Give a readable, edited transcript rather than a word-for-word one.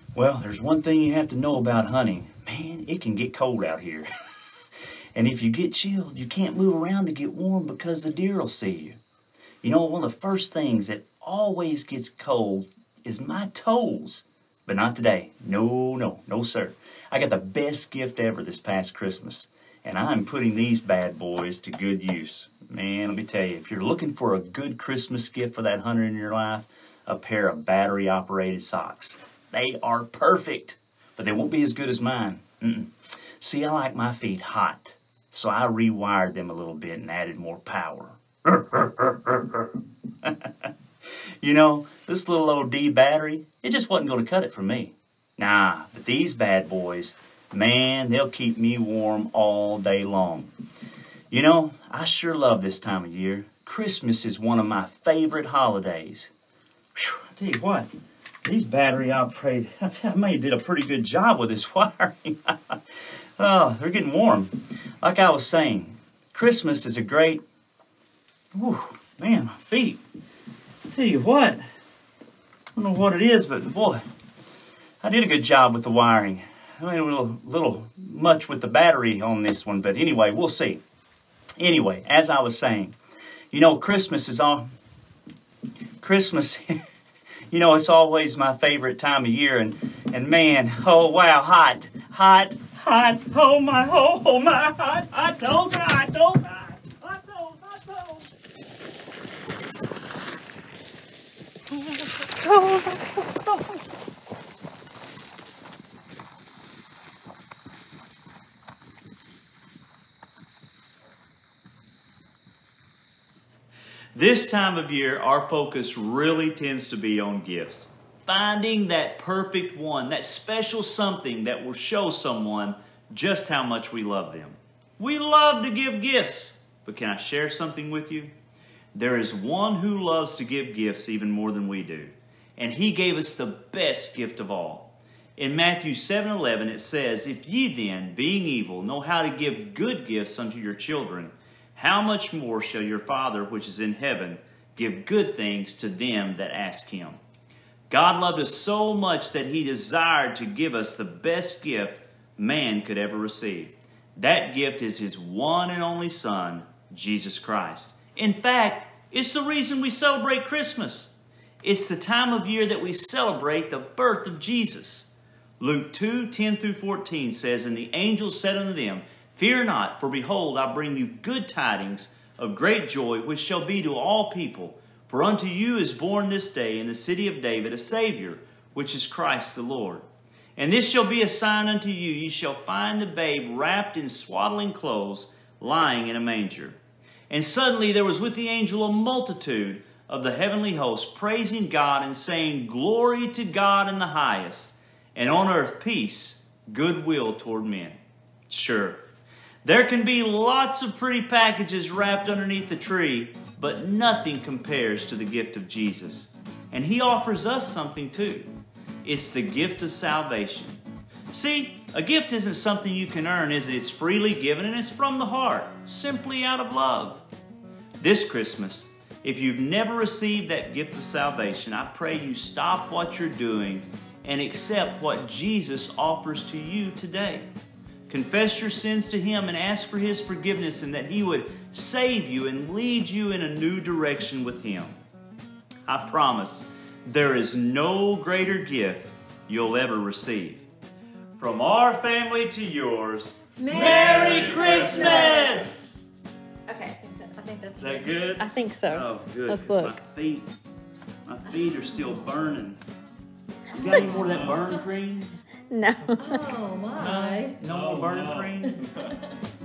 Well, there's one thing you have to know about hunting. Man, it can get cold out here. And if you get chilled, you can't move around to get warm because the deer will see you. You know, one of the first things that always gets cold is my toes. But not today. No, sir. I got the best gift ever this past Christmas. And I'm putting these bad boys to good use. Man, let me tell you, if you're looking for a good Christmas gift for that hunter in your life, a pair of battery-operated socks. They are perfect, but they won't be as good as mine. See, I like my feet hot, so I rewired them a little bit and added more power. You know, this little old D battery, it just wasn't going to cut it for me. Nah, but these bad boys, man, they'll keep me warm all day long. You know, I sure love this time of year. Christmas is one of my favorite holidays. Whew, I tell you what, these battery operated, I may have did a pretty good job with this wiring. Oh, they're getting warm. Like I was saying, Christmas is a great, whew, man, my feet. I tell you what, I don't know what it is, but boy, I did a good job with the wiring. I mean, a little much with the battery on this one, but anyway, we'll see. Anyway, as I was saying, you know, Christmas, you know, it's always my favorite time of year, and man, oh wow, hot, oh my, hot toes, hot toes. This time of year, our focus really tends to be on gifts. Finding that perfect one, that special something that will show someone just how much we love them. We love to give gifts, but can I share something with you? There is one who loves to give gifts even more than we do, and he gave us the best gift of all. In Matthew 7:11, it says, "If ye then, being evil, know how to give good gifts unto your children, how much more shall your Father which is in heaven give good things to them that ask him?" God loved us so much that he desired to give us the best gift man could ever receive. That gift is his one and only Son, Jesus Christ. In fact, it's the reason we celebrate Christmas. It's the time of year that we celebrate the birth of Jesus. Luke 2:10-14 says, "And the angel said unto them, Fear not, for behold, I bring you good tidings of great joy, which shall be to all people. For unto you is born this day in the city of David a Savior, which is Christ the Lord. And this shall be a sign unto you, ye shall find the babe wrapped in swaddling clothes, lying in a manger." And suddenly there was with the angel a multitude of the heavenly host, praising God and saying, "Glory to God in the highest, and on earth peace, goodwill toward men." Sure, there can be lots of pretty packages wrapped underneath the tree, but nothing compares to the gift of Jesus. And he offers us something too. It's the gift of salvation. See, a gift isn't something you can earn, is it? It's freely given and it's from the heart, simply out of love. This Christmas, if you've never received that gift of salvation, I pray you stop what you're doing and accept what Jesus offers to you today. Confess your sins to him and ask for his forgiveness, and that he would save you and lead you in a new direction with him. I promise there is no greater gift you'll ever receive. From our family to yours, Merry Christmas! Okay, I think that's Is that good? I think so. Oh, good. Let's look. My feet are still burning. You got any more of that burn cream? No. Oh my. No more burn cream?